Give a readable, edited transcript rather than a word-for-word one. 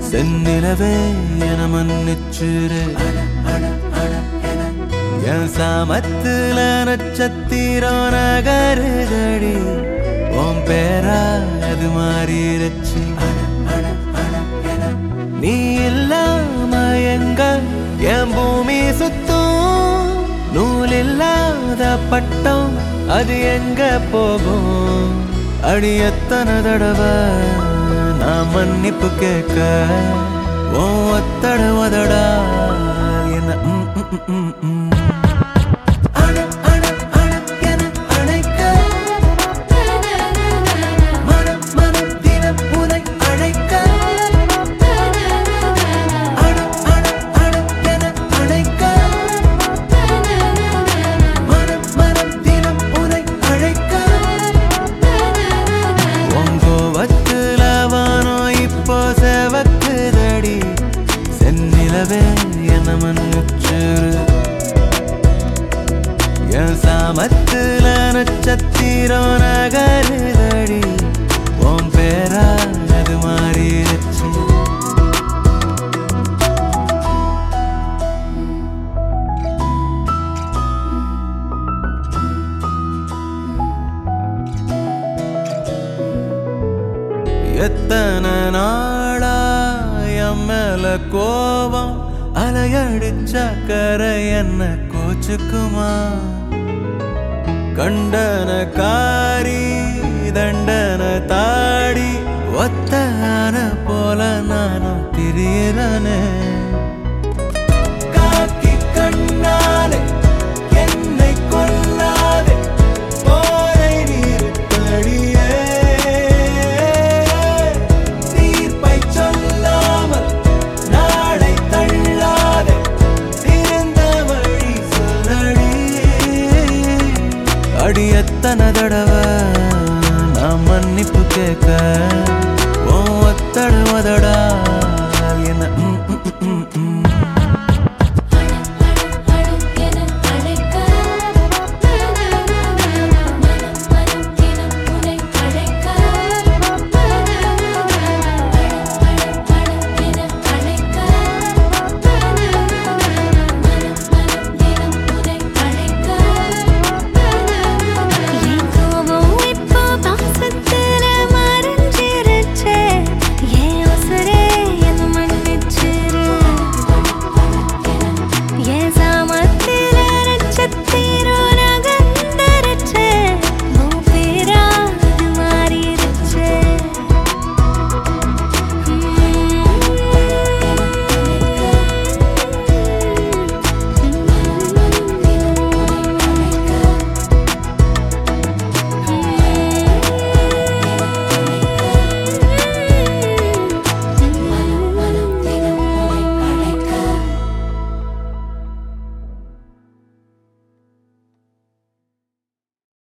செந்நிலவே என மன்னிச்சுரு என் சாமத்துல நட்சத்திரம் நகருதடி உன் பேரா அது மாறிடுச்சு நீ இல்லாம எங்க என் பூமி சுத்தும் நூல் இல்லாத பட்டம் அது எங்க போகும் அடி எத்தனை தடவை நான் மன்னிப்பு கேட்க ஒத்தட உதடா என்ன என்ன மன்னிச்சுரு என் சாமத்துல நட்சத்திரம் நகருதடி உன் பேரா அது மாறிடுச்சு எத்தனை நாளா என் மேல கோபம் அலையடிச்ச கரை என்ன கோச்சுக்குமா கண்டன காரி தண்டன தாடி ஒத்தன போல நானும் திரியறனே காக்கி கண்ணாலே என்னை கொல்லாதே போரை நிறுத்தடியே தீர்ப்பை சொல்லாமல் நாளை தள்ளாதே திறந்த வழி சொல்லடி அடி எத்தனை தடவை நான் மன்னிப்பு கேட்க ஒத்தட உதடா என்ன